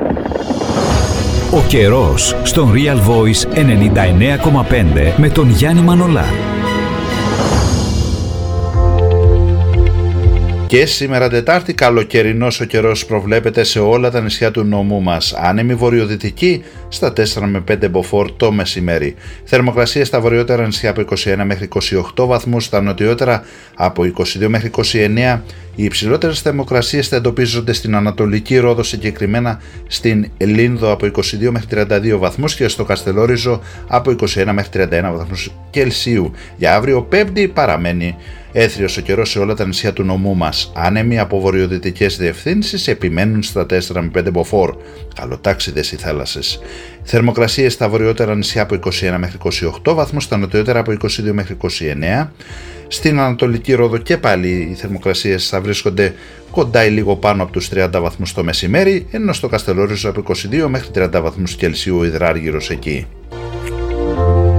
Ο καιρός στον Real Voice 99,5 με τον Γιάννη Μανολά. Και σήμερα Τετάρτη καλοκαιρινός ο καιρός προβλέπεται σε όλα τα νησιά του νομού μας. Άνεμη βορειοδυτική στα 4 με 5 μποφόρ το μεσημέρι. Θερμοκρασία στα βορειότερα νησιά από 21 μέχρι 28 βαθμούς, στα νοτιότερα από 22 μέχρι 29. Οι υψηλότερες θερμοκρασίες θα εντοπίζονται στην Ανατολική Ρόδο, συγκεκριμένα στην Λίνδο από 22 μέχρι 32 βαθμούς και στο Καστελόριζο από 21 μέχρι 31 βαθμούς Κελσίου. Για αύριο Πέμπτη παραμένει έθριος ο καιρός σε όλα τα νησιά του νομού μας. Άνεμοι από βορειοδυτικές διευθύνσεις επιμένουν στα 4 με 5 μποφόρ. Καλοτάξιδες οι θάλασσες. Θερμοκρασίες στα βορειότερα νησιά από 21 μέχρι 28 βαθμούς, στα νοτιότερα από 22 μέχρι 29. Στην Ανατολική Ρόδο και πάλι οι θερμοκρασίες θα βρίσκονται κοντά ή λίγο πάνω από τους 30 βαθμούς το μεσημέρι, ενώ στο Καστελόριζο από 22 μέχρι 30 βαθμούς Κελσίου ο υδράργυρος εκεί.